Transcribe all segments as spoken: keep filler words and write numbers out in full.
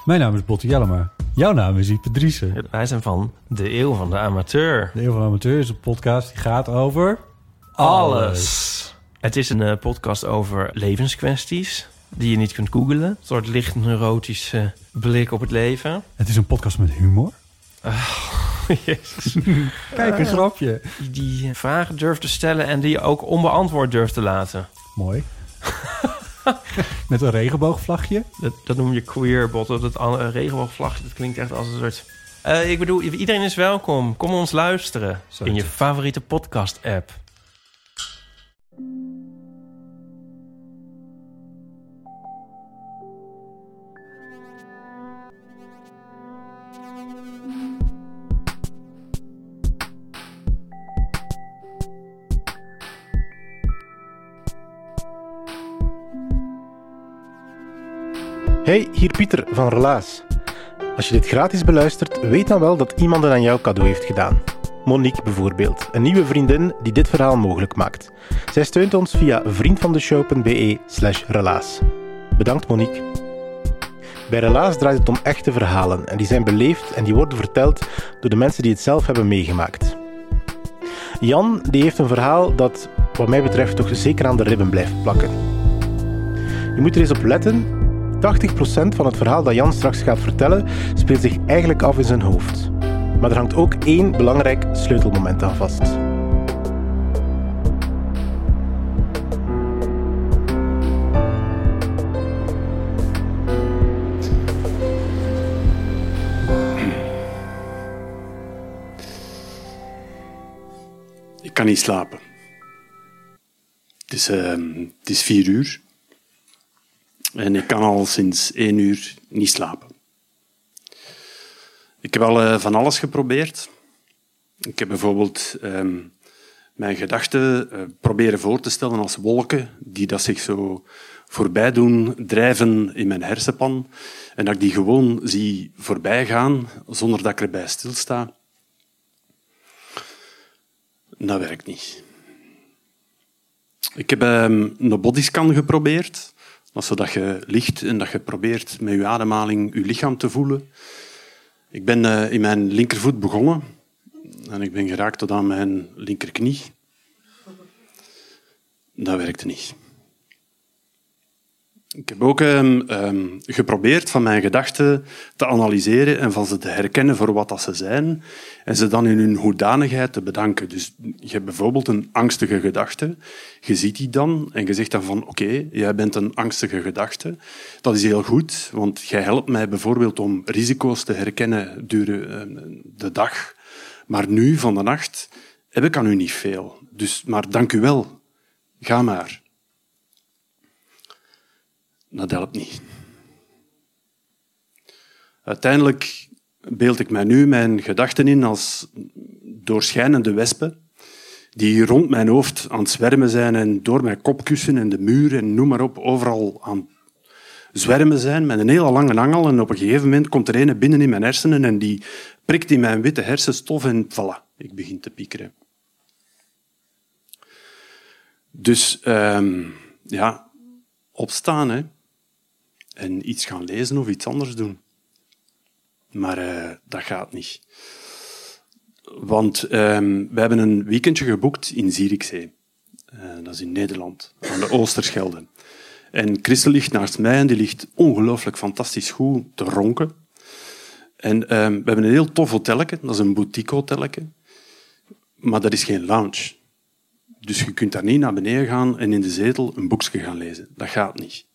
Mijn naam is Botte Jellema. Jouw naam is Ipe Driessen. Wij zijn van De Eeuw van de Amateur. De Eeuw van de Amateur is een podcast die gaat over... Alles. alles. Het is een uh, podcast over levenskwesties die je niet kunt googlen. Een soort licht neurotische blik op het leven. Het is een podcast met humor. Oh, jezus. Kijk, een grapje. Die, die vragen durft te stellen en die je ook onbeantwoord durft te laten. Mooi. Met een regenboogvlagje. Dat, dat noem je queer, Botte. Dat uh, regenboogvlagje, dat klinkt echt als een soort... Uh, ik bedoel, iedereen is welkom. Kom ons luisteren. Zo in je favoriete podcast-app. Hey, hier Pieter van Relaas. Als je dit gratis beluistert, weet dan wel dat iemand het aan jou cadeau heeft gedaan. Monique bijvoorbeeld, een nieuwe vriendin die dit verhaal mogelijk maakt. Zij steunt ons via vriendvandeshow.be slash relaas. Bedankt Monique. Bij Relaas draait het om echte verhalen en die zijn beleefd en die worden verteld door de mensen die het zelf hebben meegemaakt. Jan die heeft een verhaal dat, wat mij betreft, toch zeker aan de ribben blijft plakken. Je moet er eens op letten. tachtig procent van het verhaal dat Jan straks gaat vertellen speelt zich eigenlijk af in zijn hoofd. Maar er hangt ook één belangrijk sleutelmoment aan vast. Ik kan niet slapen. Het is, uh, het is vier uur. En ik kan al sinds één uur niet slapen. Ik heb al uh, van alles geprobeerd. Ik heb bijvoorbeeld um, mijn gedachten uh, proberen voor te stellen als wolken die dat zich zo voorbij doen drijven in mijn hersenpan. En dat ik die gewoon zie voorbij gaan zonder dat ik erbij stilsta. Dat werkt niet. Ik heb um, een bodyscan geprobeerd. Dat is zodat je ligt en dat je probeert met je ademhaling je lichaam te voelen. Ik ben uh, in mijn linkervoet begonnen en ik ben geraakt tot aan mijn linkerknie. Dat werkte niet. Ik heb ook um, um, geprobeerd van mijn gedachten te analyseren en van ze te herkennen voor wat dat ze zijn en ze dan in hun hoedanigheid te bedanken. Dus je hebt bijvoorbeeld een angstige gedachte, je ziet die dan en je zegt dan van oké, okay, jij bent een angstige gedachte. Dat is heel goed, want jij helpt mij bijvoorbeeld om risico's te herkennen durende de dag. Maar nu, van de nacht, heb ik aan u niet veel. Dus, maar dank u wel. Ga maar. Dat helpt niet. Uiteindelijk beeld ik mij nu mijn gedachten in als doorschijnende wespen die rond mijn hoofd aan het zwermen zijn en door mijn kopkussen en de muur en noem maar op, overal aan het zwermen zijn met een hele lange angel en op een gegeven moment komt er een binnen in mijn hersenen en die prikt in mijn witte hersenstof en voilà, ik begin te piekeren. Dus um, ja, opstaan hè. En iets gaan lezen of iets anders doen. Maar uh, dat gaat niet. Want um, we hebben een weekendje geboekt in Zierikzee. Uh, dat is in Nederland, aan de Oosterschelde. En Christel ligt naast mij en die ligt ongelooflijk fantastisch goed te ronken. En um, we hebben een heel tof hotelletje, dat is een boutique hotelletje. Maar dat is geen lounge. Dus je kunt daar niet naar beneden gaan en in de zetel een boekje gaan lezen. Dat gaat niet.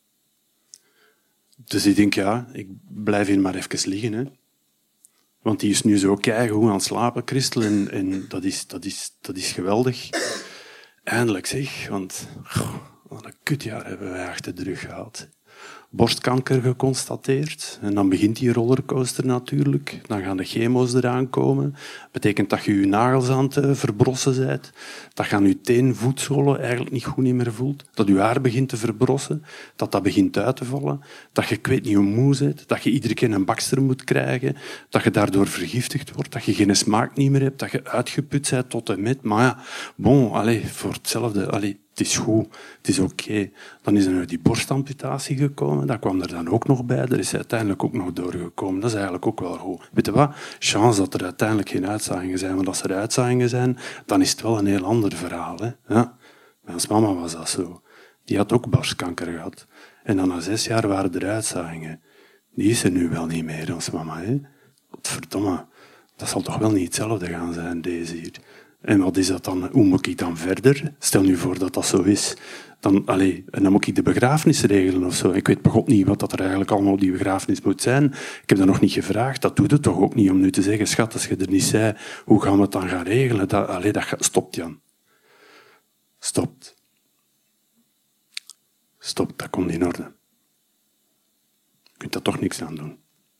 Dus ik denk, ja, ik blijf hier maar even liggen. Hè. Want die is nu zo keigoed aan het slapen, Christel. En, en dat, is, dat, is, dat is geweldig. Eindelijk zeg, want goh, wat een kutjaar hebben wij achter de rug gehad. Borstkanker geconstateerd. En dan begint die rollercoaster natuurlijk. Dan gaan de chemo's eraan komen. Dat betekent dat je je nagels aan het verbrossen bent. Dat je aan je teenvoetzolen eigenlijk niet goed niet meer voelt. Dat je haar begint te verbrossen. Dat dat begint uit te vallen. Dat je, ik weet niet hoe moe bent. Dat je iedere keer een bakster moet krijgen. Dat je daardoor vergiftigd wordt. Dat je geen smaak niet meer hebt. Dat je uitgeput bent tot en met. Maar ja, bon, allez, voor hetzelfde. Allez, het is goed, het is oké. Okay. Dan is er nog die borstamputatie gekomen, dat kwam er dan ook nog bij. Er is uiteindelijk ook nog doorgekomen. Dat is eigenlijk ook wel goed. Weet je wat? Chance dat er uiteindelijk geen uitzaaiingen zijn, want als er uitzaaiingen zijn, dan is het wel een heel ander verhaal. Hè? Ja. Bij ons mama was dat zo. Die had ook borstkanker gehad. En dan na zes jaar waren er uitzaaiingen. Die is er nu wel niet meer, ons mama. Hè? Verdomme, dat zal toch wel niet hetzelfde gaan zijn, deze hier. En wat is dat dan? Hoe moet ik dan verder? Stel nu voor dat dat zo is. Dan, allez, en dan moet ik de begrafenis regelen of zo. Ik weet begot niet wat dat er eigenlijk allemaal op die begrafenis moet zijn. Ik heb dat nog niet gevraagd. Dat doet het toch ook niet om nu te zeggen, schat, als je er niet zei, hoe gaan we het dan gaan regelen? Dat, allez, dat gaat, stopt, Jan. Stopt. Stopt, dat komt in orde. Je kunt daar toch niks aan doen.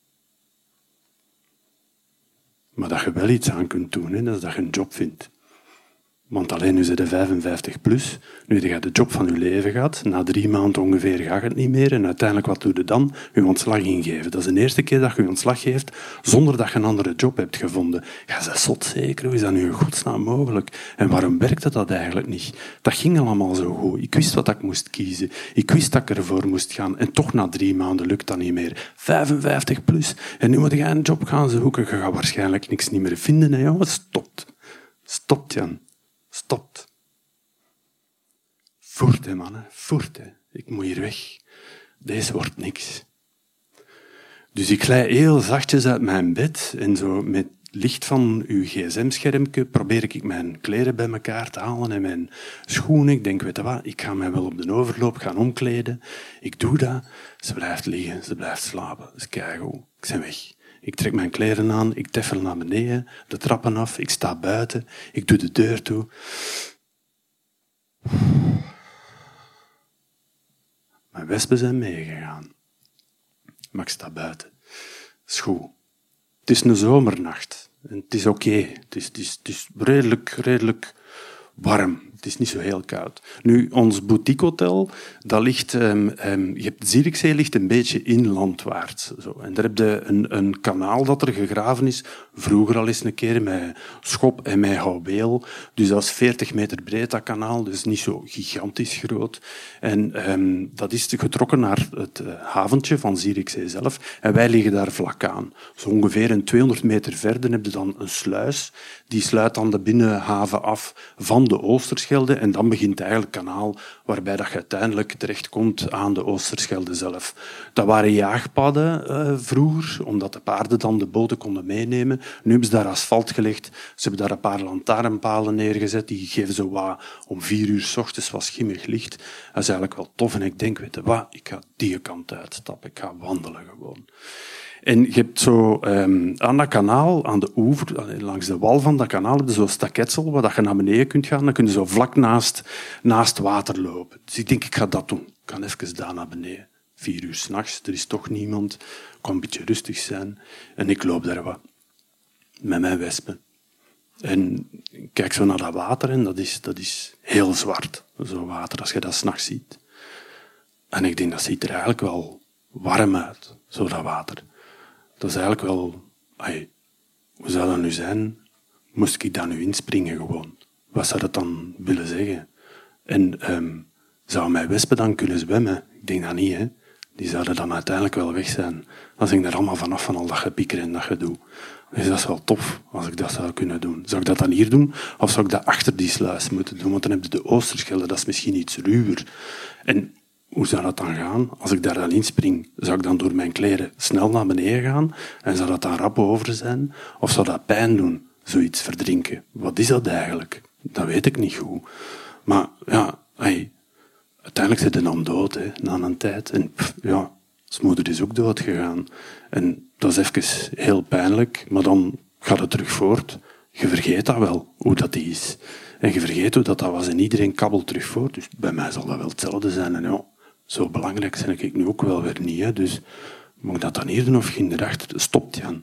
Maar dat je wel iets aan kunt doen, hè, dat is dat je een job vindt. Want alleen nu zit je vijfenvijftig plus, nu heb je de job van je leven gehad, na drie maanden ongeveer gaat het niet meer en uiteindelijk wat doe je dan? Je ontslag ingeven. Dat is de eerste keer dat je je ontslag geeft zonder dat je een andere job hebt gevonden. Ja, dat is zot zeker. Hoe is dat nu in godsnaam mogelijk? En waarom werkte dat eigenlijk niet? Dat ging allemaal zo goed. Ik wist wat ik moest kiezen. Ik wist dat ik ervoor moest gaan. En toch na drie maanden lukt dat niet meer. vijfenvijftig plus. En nu moet je een job gaan zoeken. Je gaat waarschijnlijk niks niet meer vinden. Hè, jongen. Stopt. Stopt, Jan. Stopt. Voort, hè, mannen. Voort, hè. Ik moet hier weg. Deze wordt niks. Dus ik glij heel zachtjes uit mijn bed en zo met licht van uw gsm-schermpje probeer ik mijn kleren bij elkaar te halen en mijn schoenen. Ik denk, weet je wat, ik ga mij wel op de overloop gaan omkleden. Ik doe dat. Ze blijft liggen, ze blijft slapen. Dat is keigoed. Ik ben weg. Ik trek mijn kleren aan, ik teffel naar beneden, de trappen af, ik sta buiten, ik doe de deur toe. Mijn wespen zijn meegegaan. Maar ik sta buiten. Dat is goed. Het is een zomernacht. En het is oké. Okay. Het is, het is, het is redelijk, redelijk warm. Het is niet zo heel koud. Nu, ons boutiquehotel, dat ligt, um, um, je hebt Zierikzee ligt een beetje inlandwaarts. Zo. En daar heb je een, een kanaal dat er gegraven is, vroeger al eens een keer, met schop en met houweel. Dus dat is veertig meter breed, dat kanaal, dus niet zo gigantisch groot. En um, dat is getrokken naar het uh, haventje van Zierikzee zelf. En wij liggen daar vlak aan. Zo ongeveer een tweehonderd meter verder heb je dan een sluis. Die sluit dan de binnenhaven af van de Oosterschelde. En dan begint eigenlijk het kanaal waarbij dat je uiteindelijk terechtkomt aan de Oosterschelde zelf. Dat waren jaagpadden uh, vroeger, omdat de paarden dan de boten konden meenemen. Nu hebben ze daar asfalt gelegd. Ze hebben daar een paar lantaarnpalen neergezet. Die geven zo wat om vier uur 's ochtends wat schimmig licht. Dat is eigenlijk wel tof. En ik denk, weet je wat, ik ga die kant uitstappen. Ik ga wandelen gewoon. En je hebt zo um, aan dat kanaal, aan de oever, langs de wal van dat kanaal, heb je zo'n staketsel waar je naar beneden kunt gaan. Dan kun je zo vlak naast, naast water lopen. Dus ik denk, ik ga dat doen. Ik ga even daar naar beneden. Vier uur 's nachts, er is toch niemand. Ik kan een beetje rustig zijn. En ik loop daar wat. Met mijn wespen. En ik kijk zo naar dat water en dat is, dat is heel zwart. Zo'n water, als je dat 's nachts ziet. En ik denk, dat ziet er eigenlijk wel warm uit, zo dat water. Dat is eigenlijk wel... Ay, hoe zou dat nu zijn? Moest ik daar nu inspringen gewoon? Wat zou dat dan willen zeggen? En um, zou mijn wespen dan kunnen zwemmen? Ik denk dat niet, hè. Die zouden dan uiteindelijk wel weg zijn. Dan zing ik er allemaal vanaf van al dat gepieker en dat gedoe. Dus dat is wel tof, als ik dat zou kunnen doen. Zou ik dat dan hier doen? Of zou ik dat achter die sluis moeten doen? Want dan heb je de Oosterschelde, dat is misschien iets ruwer. En hoe zou dat dan gaan? Als ik daar dan inspring, zou ik dan door mijn kleren snel naar beneden gaan? En zou dat dan rap over zijn? Of zou dat pijn doen? Zoiets verdrinken. Wat is dat eigenlijk? Dat weet ik niet goed. Maar ja, hey, uiteindelijk zit je dan dood, hè, na een tijd. En pff, ja, zijn moeder is ook dood gegaan. En dat is even heel pijnlijk, maar dan gaat het terug voort. Je vergeet dat wel, hoe dat is. En je vergeet hoe dat, dat was en iedereen kabbelt terug voort. Dus bij mij zal dat wel hetzelfde zijn. En ja, zo belangrijk ben ik nu ook wel weer niet. Hè. Dus moet ik dat dan hier doen of ging erachter? Stopt, Jan.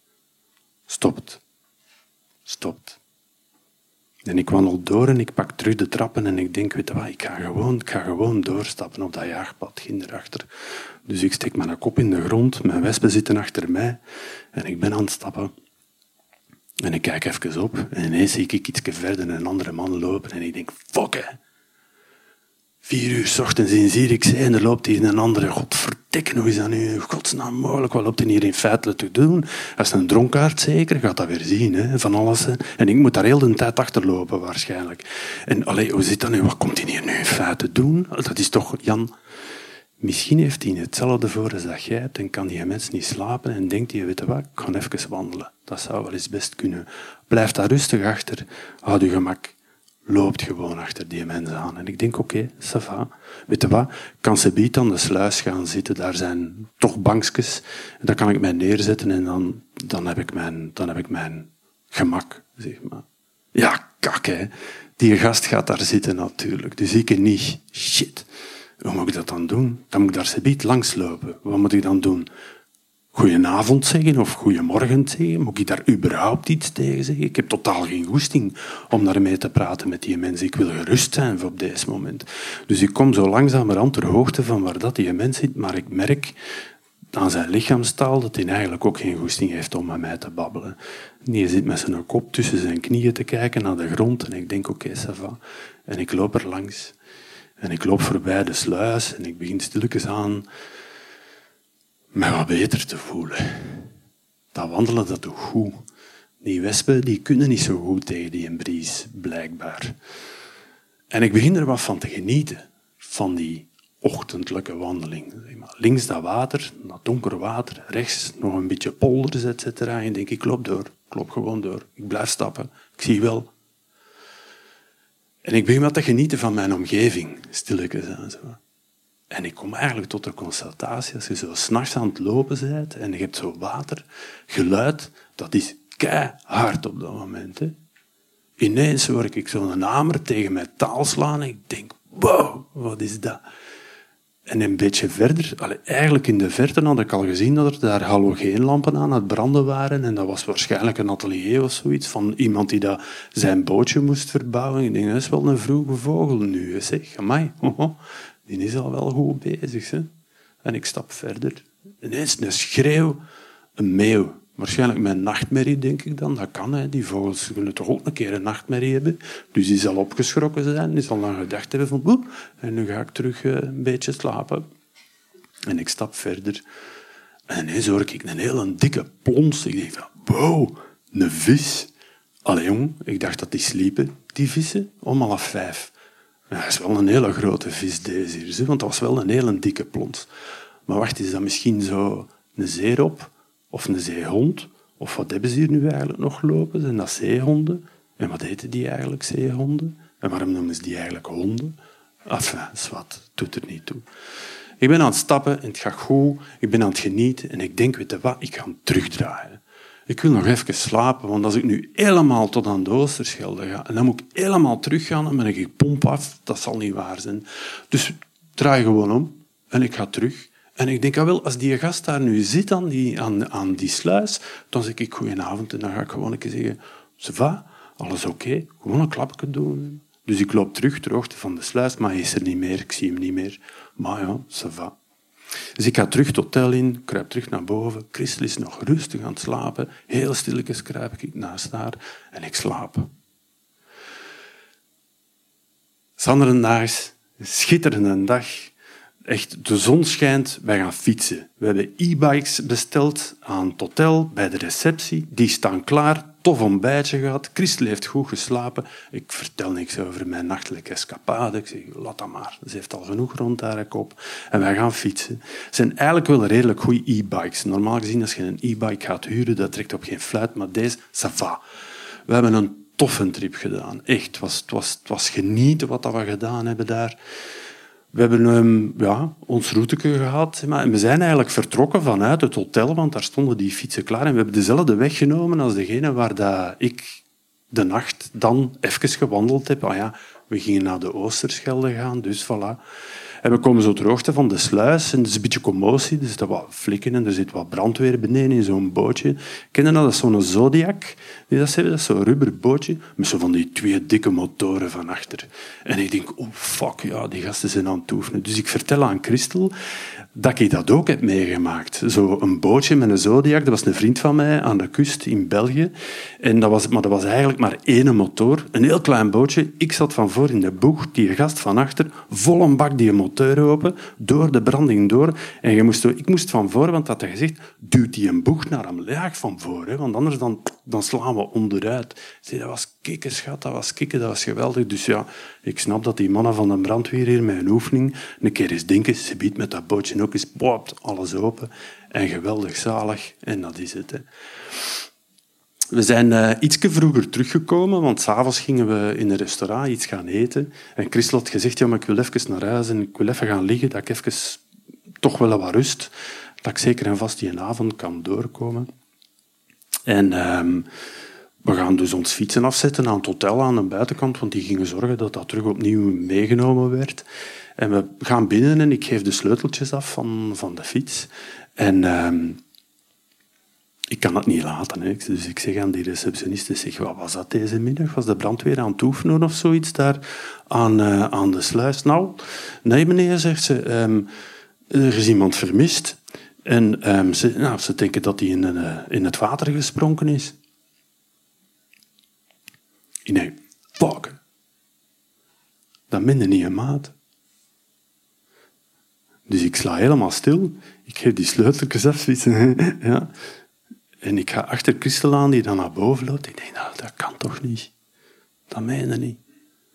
Stopt. Stopt. En ik wandel door en ik pak terug de trappen en ik denk, weet je wat, ik ga gewoon, ik ga gewoon doorstappen op dat jaagpad, ging erachter. Dus ik steek mijn kop in de grond, mijn wespen zitten achter mij en ik ben aan het stappen. En ik kijk even op en ineens zie ik iets verder een andere man lopen en ik denk, fuck, hè. Vier uur 's ochtends in Zierikzee en er loopt hier een andere. Godverdikke, hoe is dat nu in godsnaam mogelijk? Wat loopt hij hier in feite te doen? Dat is een dronkaard zeker, gaat dat weer zien, hè? Van alles. Hè? En ik moet daar heel de tijd achterlopen waarschijnlijk. En allee, hoe zit dat nu? Wat komt hij hier nu in feite doen? Dat is toch, Jan... Misschien heeft hij hetzelfde voor als dat jij hebt en kan die mens niet slapen en denkt hij, weet je wat, ik ga even wandelen. Dat zou wel eens best kunnen. Blijf daar rustig achter, houd je gemak. Loopt gewoon achter die mensen aan. En ik denk, oké, okay, ça va. Weet je wat, kan ze biedt aan de sluis gaan zitten, daar zijn toch bankjes. En daar kan ik mij neerzetten en dan, dan, heb, ik mijn, dan heb ik mijn gemak, zeg maar. Ja, kak, hè. Die gast gaat daar zitten natuurlijk. Dus ik niet. Shit. Hoe moet ik dat dan doen? Dan moet ik daar subiet langslopen. Wat moet ik dan doen? Goedenavond zeggen of goedemorgen zeggen? Moet ik daar überhaupt iets tegen zeggen? Ik heb totaal geen goesting om daarmee te praten met die mensen. Ik wil gerust zijn op deze moment. Dus ik kom zo langzamerhand ter hoogte van waar dat die mens zit, maar ik merk aan zijn lichaamstaal dat hij eigenlijk ook geen goesting heeft om met mij te babbelen. Die zit met zijn kop tussen zijn knieën te kijken naar de grond en ik denk, oké, okay, ça va. En ik loop er langs. En ik loop voorbij de sluis en ik begin stilletjes aan me wat beter te voelen. Dat wandelen, dat doet goed. Die wespen die kunnen niet zo goed tegen die bries, blijkbaar. En ik begin er wat van te genieten, van die ochtendelijke wandeling. Links dat water, dat donker water, rechts nog een beetje polders, et cetera. En ik denk, ik loop door, ik loop gewoon door. Ik blijf stappen, ik zie wel. En ik begin wat te genieten van mijn omgeving, stilletjes en zo. En ik kom eigenlijk tot de constatatie, als je zo 's nachts aan het lopen bent en je hebt zo water, geluid, dat is keihard op dat moment. Hè. Ineens hoor ik zo'n hamer tegen mijn taal slaan en ik denk, wow, wat is dat? En een beetje verder, allee, eigenlijk in de verte had ik al gezien dat er daar halogeenlampen aan het branden waren. En dat was waarschijnlijk een atelier of zoiets van iemand die dat zijn bootje moest verbouwen. Ik denk, dat is wel een vroege vogel nu, zeg. Amai, oh, die is al wel goed bezig. Hè? En ik stap verder. Ineens een schreeuw, een meeuw. Waarschijnlijk mijn nachtmerrie, denk ik dan. Dat kan, hè. Die vogels kunnen toch ook een keer een nachtmerrie hebben. Dus die zal opgeschrokken zijn, die zal dan gedacht hebben van... Boe, en nu ga ik terug uh, een beetje slapen. En ik stap verder. En ineens hoor ik een hele dikke plons. Ik denk van, wow, een vis. Allee, jong, ik dacht dat die sliepen, die vissen, om half vijf. Ja, dat is wel een hele grote vis, deze hier. Want dat was wel een hele dikke plons. Maar wacht, is dat misschien zo een zeerop? Of een zeehond. Of wat hebben ze hier nu eigenlijk nog lopen? Zijn dat zeehonden? En wat heten die eigenlijk, zeehonden? En waarom noemen ze die eigenlijk honden? Enfin, zwart, doet er niet toe. Ik ben aan het stappen en het gaat goed. Ik ben aan het genieten en ik denk, weet je wat, ik ga hem terugdraaien. Ik wil nog even slapen, want als ik nu helemaal tot aan de Oosterschelde ga en dan moet ik helemaal teruggaan, dan ben ik pomp af. Dat zal niet waar zijn. Dus draai gewoon om en ik ga terug. En ik denk, ah wel, als die gast daar nu zit aan die, aan, aan die sluis, dan zeg ik goedenavond en dan ga ik gewoon een keer zeggen, ça va, alles oké, okay. Gewoon een klapje doen. Dus ik loop terug ter hoogte van de sluis, maar hij is er niet meer, ik zie hem niet meer. Maar ja, ça va. Dus ik ga terug het hotel in, kruip terug naar boven. Christel is nog rustig aan het slapen. Heel stilletjes kruip ik naast haar en ik slaap. Zanderendaags, een schitterende dag. Echt, de zon schijnt, wij gaan fietsen. We hebben e-bikes besteld aan het hotel, bij de receptie. Die staan klaar, tof ontbijtje gehad. Christel heeft goed geslapen. Ik vertel niks over mijn nachtelijke escapade. Ik zeg, laat dat maar. Ze heeft al genoeg rond haar kop. En wij gaan fietsen. Het zijn eigenlijk wel redelijk goede e-bikes. Normaal gezien, als je een e-bike gaat huren, dat trekt op geen fluit, maar deze, ça va. We hebben een toffe trip gedaan. Echt, het was, het was, het was genieten wat we gedaan hebben daar. We hebben um, ja, ons routeke gehad. En we zijn eigenlijk vertrokken vanuit het hotel, want daar stonden die fietsen klaar. En we hebben dezelfde weg genomen als degene waar dat ik de nacht dan even gewandeld heb. Ah ja, we gingen naar de Oosterschelde gaan, dus voilà. En we komen zo ter hoogte van de sluis en er is een beetje commotie. Er zitten wat flikken en er zit wat brandweer beneden in zo'n bootje. Ken je dat? Dat is zo'n Zodiac. Die dat hebben, dat is zo'n rubberbootje met zo van die twee dikke motoren van achter. En ik denk, oh fuck, ja, die gasten zijn aan het oefenen. Dus ik vertel aan Christel dat ik dat ook heb meegemaakt. Zo een bootje met een Zodiac, dat was een vriend van mij aan de kust in België. En dat was, maar dat was eigenlijk maar één motor, een heel klein bootje. Ik zat van voor in de boeg, die gast van achter, vol een bak die motor open, door de branding door. En je moest, ik moest van voor, want dat had gezegd, duwt die een boeg naar omlaag van voor, hè, want anders dan, dan slaan we onderuit. Zie, dat was kikken, schat, dat was kikken, dat was geweldig. Dus ja, ik snap dat die mannen van de brandweer hier met een oefening een keer eens denken, ze biedt met dat bootje ook eens, pop, alles open en geweldig zalig. En dat is het. Hè. We zijn uh, ietsje vroeger teruggekomen, want s'avonds gingen we in een restaurant iets gaan eten. En Christel had gezegd, ja, maar ik wil even naar huis en ik wil even gaan liggen, dat ik even toch wel wat rust, dat ik zeker en vast die avond kan doorkomen. En um, we gaan dus ons fietsen afzetten aan het hotel aan de buitenkant, want die gingen zorgen dat dat terug opnieuw meegenomen werd. En we gaan binnen en ik geef de sleuteltjes af van, van de fiets. En um, ik kan het niet laten. Hè. Dus ik zeg aan die receptioniste, zeg, wat was dat deze middag? Was de brandweer aan het oefenen of zoiets daar aan, uh, aan de sluis? Nou, nee meneer, zegt ze, um, er is iemand vermist. En um, ze, nou, ze denken dat hij in, uh, in het water gesprongen is. Ik denk, fuck. Dat minder niet een maat. Dus ik sla helemaal stil. Ik geef die sleuteltjes af. Ja. En ik ga achter Christel aan, die dan naar boven loopt. Ik denk, nou, dat kan toch niet? Dat meen je niet.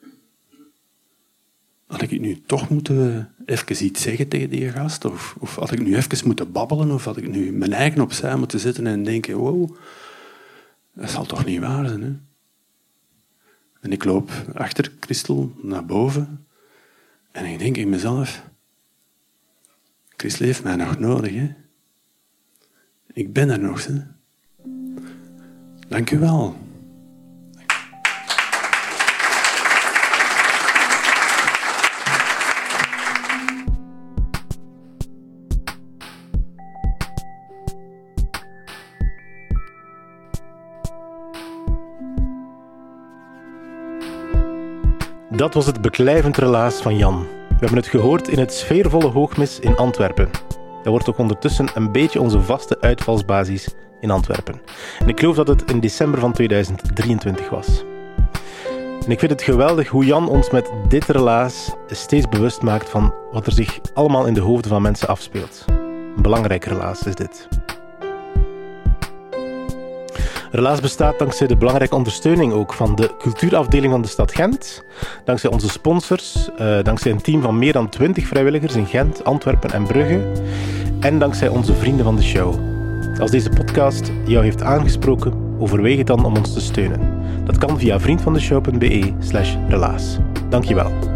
Had ik nu toch moeten even iets zeggen tegen die gast? Of, of had ik nu even moeten babbelen? Of had ik nu mijn eigen opzij moeten zetten en denken, wow, dat zal toch niet waar zijn, hè? En ik loop achter Christel naar boven. En ik denk in mezelf, Christel heeft mij nog nodig, hè? Ik ben er nog, hè? Dank u wel. Dat was het beklijvend relaas van Jan. We hebben het gehoord in het sfeervolle Hoogmis in Antwerpen. Dat wordt ook ondertussen een beetje onze vaste uitvalsbasis in Antwerpen. En ik geloof dat het in december van tweeduizend drieëntwintig was. En ik vind het geweldig hoe Jan ons met dit relaas steeds bewust maakt van wat er zich allemaal in de hoofden van mensen afspeelt. Een belangrijk relaas is dit. Relaas bestaat dankzij de belangrijke ondersteuning ook van de cultuurafdeling van de stad Gent, dankzij onze sponsors, uh, dankzij een team van meer dan twintig vrijwilligers in Gent, Antwerpen en Brugge en dankzij onze vrienden van de show. Als deze podcast jou heeft aangesproken, overweeg het dan om ons te steunen. Dat kan via vriendvandeshow.be slash relaas. Dankjewel.